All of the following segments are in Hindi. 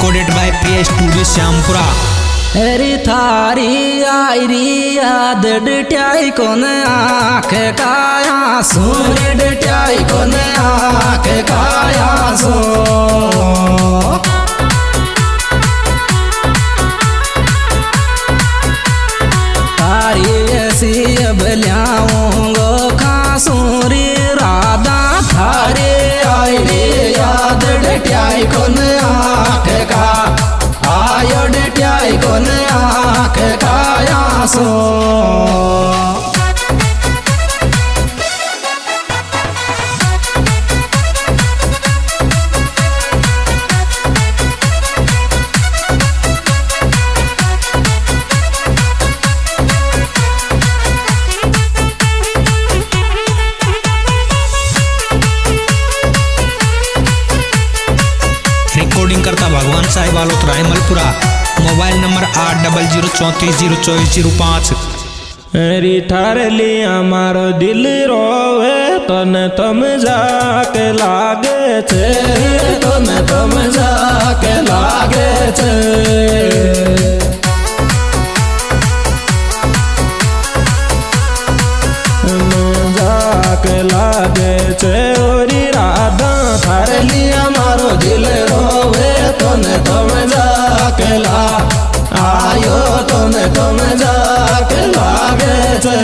recorded by Priya Studio Syampura। अरे थारी आयरी याद डट्याई कोन आँख काया सूर्य डट्याई कोन आँख काया सो तारी ऐसी अब ल्याऊंगो खासूरी राधा थारी आयरी याद डट्याई कोन आँख का आयो डट्याई कोन आँख काया सो रिकॉर्डिंग करता भगवान साहिब आलोतरा हिमलपुरा। Mobile number 80340405। अरे थार लिया मारो दिल रोवे तन तम जाके लागे छे तम जाके लागे छे जाके लागे छे ओरी राधा थार लिया मारो दिल रोवे तम जाके ला आयो तम जाके लागे छे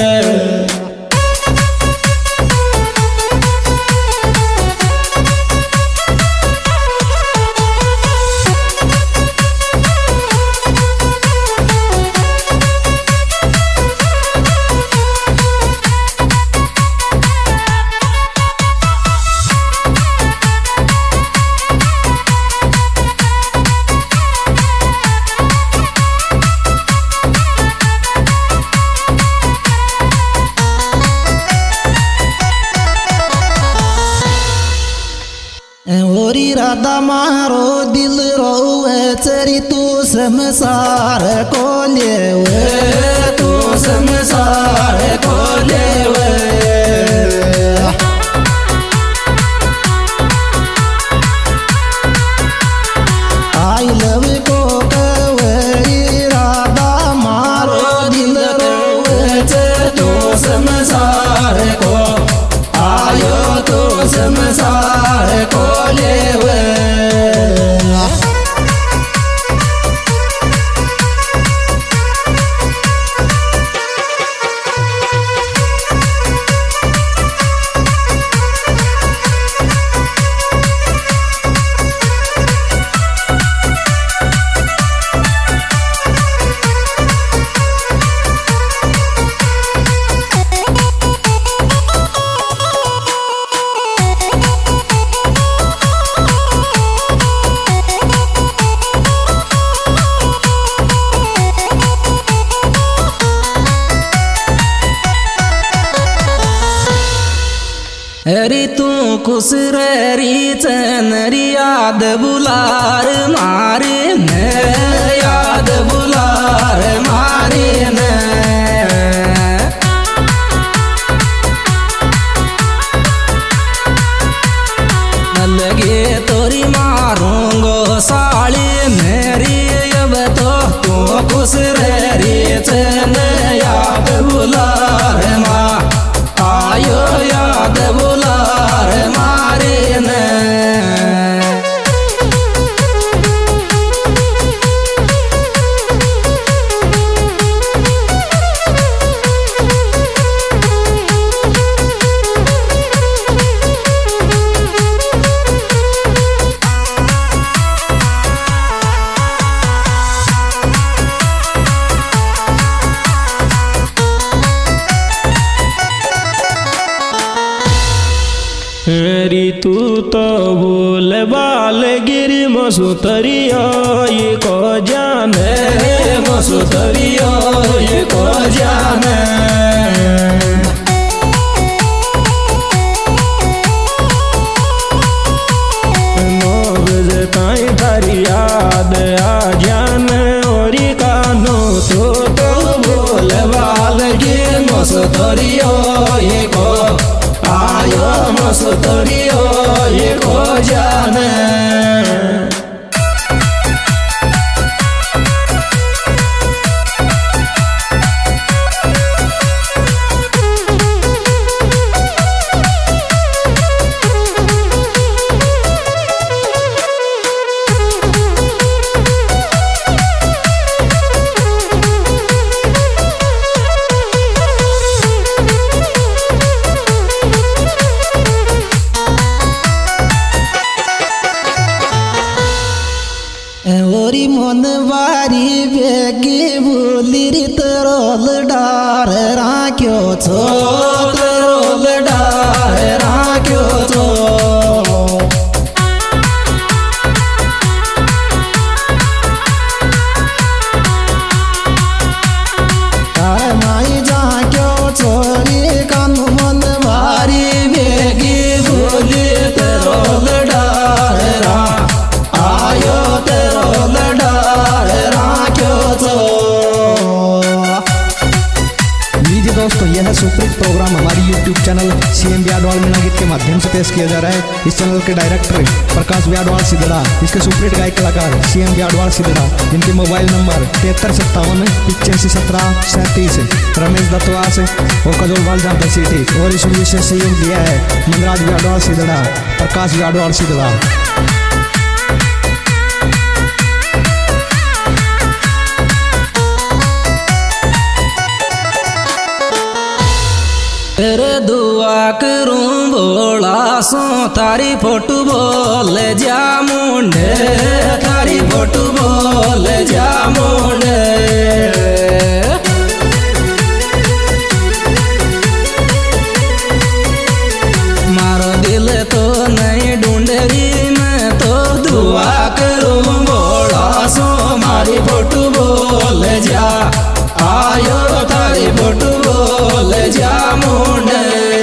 ओरी राधा मारो दिल रोवे चरी तू संसार को लेवे तू संसार को लेवे आई लव को कवेरी राधा मारो दिल रोवे तू संसार को आयो तू संसार को लेवे अरे तू खुश री चनरी याद बुलार मारे न याद बुलार मारे न लगे तोरी मारूंगो साड़ी मेरी अब तो तू खुश री चन याद बुलार माँ आयो याद बुलार मारे न री तू तो भूल बाल गिरी मसुतरियो ये को जाने मसुतरियो ये को जाने ताई थारी याद आ जाने ओरी कानो तो भूल बाल गिर मसुतरियो ये को आयो मसुतरियो ये को जाने मन बारी बेगी बोली तरोल डार राख्यो छो तरोल डार राख्यो छो दोस्तों यह सुपरहिट प्रोग्राम हमारी YouTube channel CM Byadwal Meena गीत के माध्यम से पेश किया जा रहा है। इस चैनल के डायरेक्टर प्रकाश ब्याडवाल सिद्धड़ा, इसके सुपरहिट गायक कलाकार CM ब्याडवाल सिद्धड़ा, जिनके मोबाइल नंबर 7357 85 17 37, रमेश दत्तवास और कजोलवाल जामता सिटी। और इस विशेष सहयोग दिया है मनराज ब्याडवाल सिद्धड़ा, प्रकाश ब्याडवाल सिद्धड़ा। तेरे दुआ करूं बोला सो तारी फोटो बोल जा मुंडे, तारी फोटो बोल जा मुंडे। मारो दिल तो नहीं ढूंढरी मैं तो दुआ करूं बोला सो मारी फोटो बोल जा आयो तारी फोटो बोल जा मुंडे।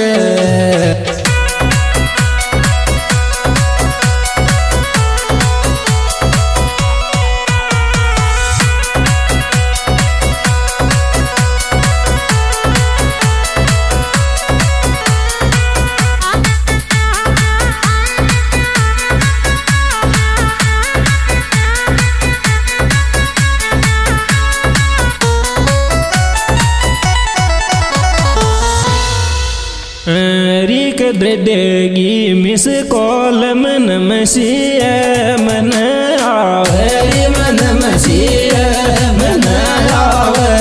रिक देगी मिस कॉल मन मसीह मन आवे मन मसीह मन आवे।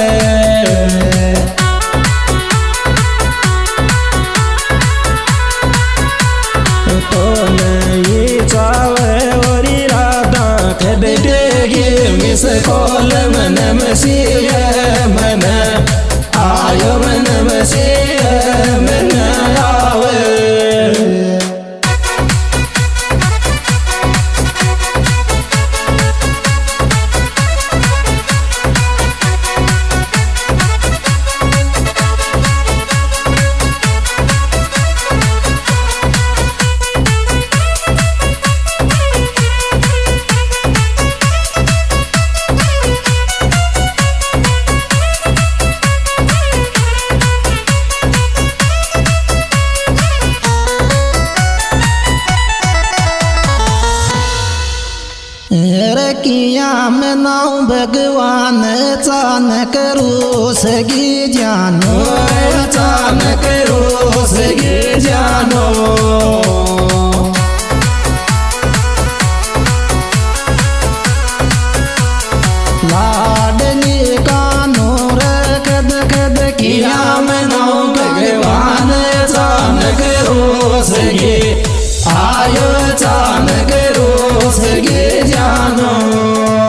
तो नहीं चावे और राधा के देगी मिस कॉल मन मसीह मन आयो मन मसीह मन आवे। किया मैं नाऊ भगवान अचानक रोसगी जानो, अचानक रोसगी जानो। लाडली कानो कद कद किया मैं नाऊ भगवान अचानक रोसगी आयो, अचानक रोसगी जानो।